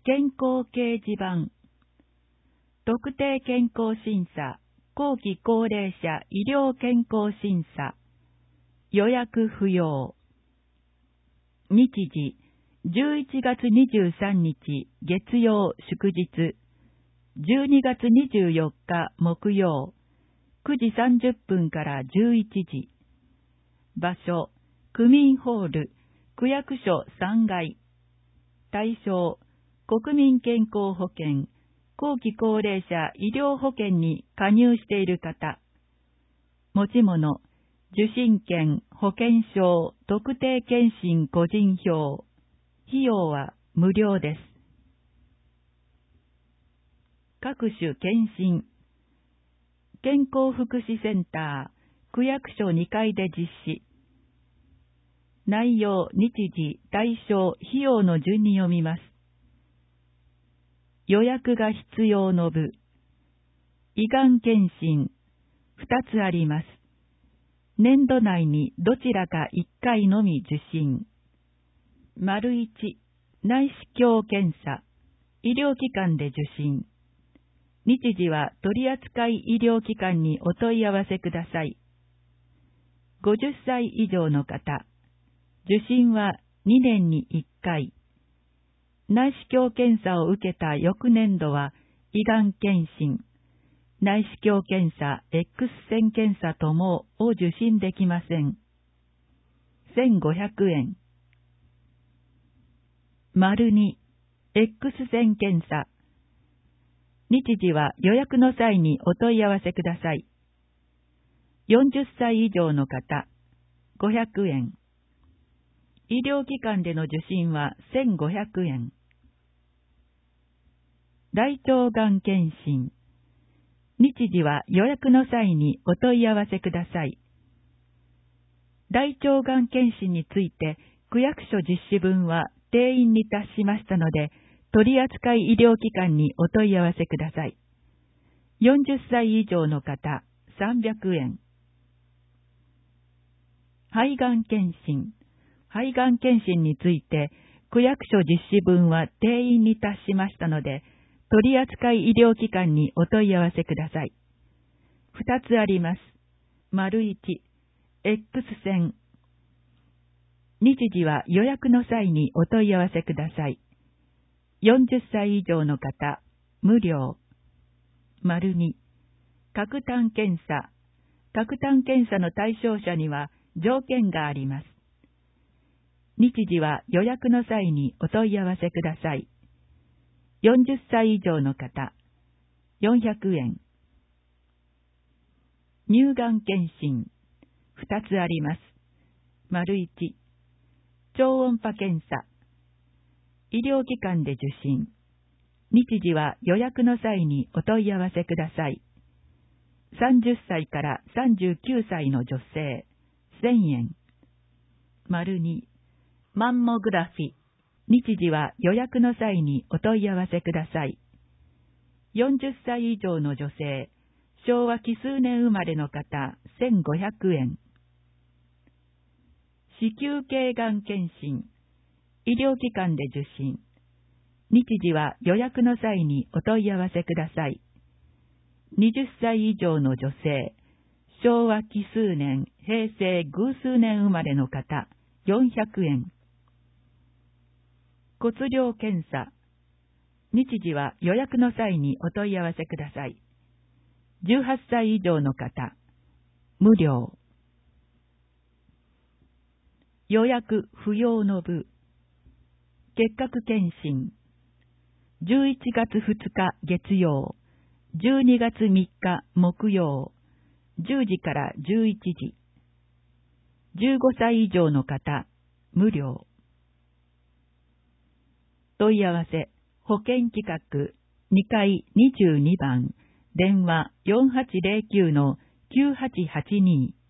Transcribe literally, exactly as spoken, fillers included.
健康掲示板、特定健康審査、後期高齢者医療健康審査、予約不要。日時、じゅういちがつにじゅうさんにち月曜祝日、じゅうにがつにじゅうよっか木曜、くじさんじゅっぷんからじゅういちじ。場所、区民ホール、区役所さんがい。対象、国民健康保険、後期高齢者医療保険に加入している方。持ち物、受診券、保険証、特定健診個人票。費用は無料です。各種検診。健康福祉センター、区役所にかいで実施。内容、日時、対象、費用の順に読みます。予約が必要の部。胃がん検診、ふたつあります。年度内にどちらかいっかいのみ受診。丸いち、内視鏡検査、医療機関で受診。日時は取扱医療機関にお問い合わせください。ごじゅっさい以上の方、受診はにねんにいっかい。内視鏡検査を受けた翌年度は胃がん検診、内視鏡検査、X 線検査ともを受診できません。せんごひゃくえん。丸に、X 線検査。日時は予約の際にお問い合わせください。よんじゅっさい以上の方、ごひゃくえん。医療機関での受診はせんごひゃくえん。大腸がん検診。日時は予約の際にお問い合わせください。大腸がん検診について区役所実施分は定員に達しましたので、取扱医療機関にお問い合わせください。よんじゅっさい以上の方、さんびゃくえん。肺がん検診。肺がん検診について、区役所実施分は定員に達しましたので、取扱医療機関にお問い合わせください。ふたつあります。丸いち、X 線。日時は予約の際にお問い合わせください。よんじゅっさい以上の方、無料。丸に、核炭検査。核炭検査の対象者には条件があります。日時は予約の際にお問い合わせください。よんじゅっさい以上の方、よんひゃくえん。乳がん検診、ふたつあります。丸いち、超音波検査。医療機関で受診。日時は予約の際にお問い合わせください。さんじゅっさいからさんじゅうきゅうさいの女性、せんえん。丸に、マンモグラフィ。日時は予約の際にお問い合わせください。よんじゅっさい以上の女性、昭和奇数年生まれの方、せんごひゃくえん。子宮頸がん検診。医療機関で受診。日時は予約の際にお問い合わせください。はたち以上の女性、昭和奇数年、平成偶数年生まれの方、よんひゃくえん。骨量検査。日時は予約の際にお問い合わせください。じゅうはっさい以上の方、無料。予約不要の部。結核検診。じゅういちがつふつか月曜、じゅうにがつみっか木曜、じゅうじからじゅういちじ。じゅうごさい以上の方、無料。問い合わせ、保険企画、にかいにじゅうにばん、電話 よんはちゼロきゅうのきゅうはちはちに。